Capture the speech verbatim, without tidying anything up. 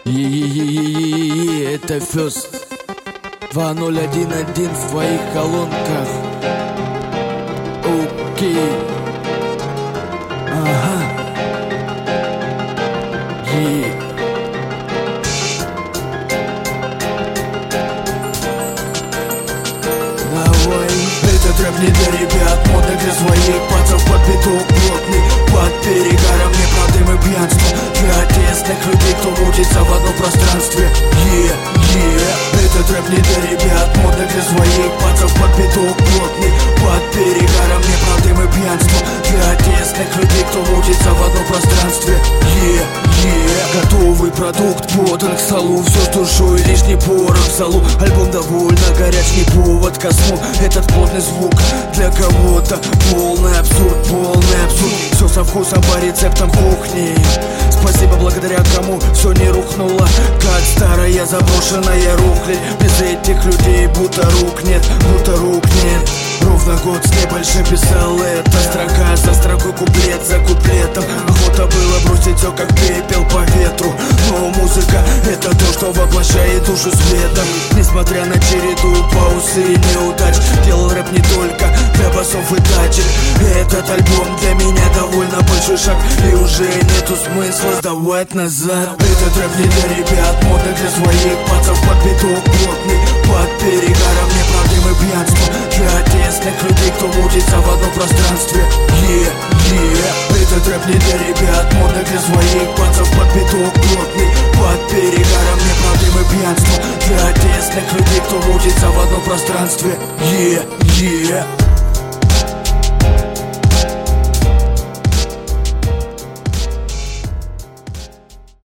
Е-е-е-е-е-е, это Фёст два ноль один один в твоих колонках. Окей. Ага. Е. Давай. Этот рэп не для ребят, модно для своих пацов. Под биток плотный, под перегаром неправдым и пьянством. Для тесных людей, кто мутится в одном пространстве. Yeah, yeah. Этот рэп не для ребят, модно для своих пацов. Под биток плотный, под перегаром неправдым и пьянством. Для тесных людей, кто мутится в одном пространстве. Yeah, yeah. Готовый продукт подан к столу, все с душой, лишний порох в залу. Альбом довольно горяч, не повод ко сну. Этот плотный звук для кого-то полный абсурд, полный абсурд. Все со вкусом по рецептам кухни. Спасибо, благодаря кому все не рухнуло, как старая заброшенная рухлядь. Без этих людей будто рук нет, будто рук нет. Ровно год с небольшим писал это. Строка за строкой, куплет за куплетом. Охота было бросить все как пепел по ветру. Но музыка это то, что воплощает душу светом. Несмотря на череду пауз и неудач, делал рэп не только для басов и тачек. Этот альбом для меня довольно большой шаг, и уже нету смысла сдавать назад. Этот рэп не для ребят, модно для своих пацов. Под биток плотный, под перегаром неправдым и пьянством. Для тесных людей, кто мутится в одном пространстве. Yeah, yeah. Этот рэп не для ребят, модно для своих пацов. Под биток плотный, под перегаром неправдым и пьянством. Для тесных людей, кто мутится в одном пространстве. Yeah, yeah.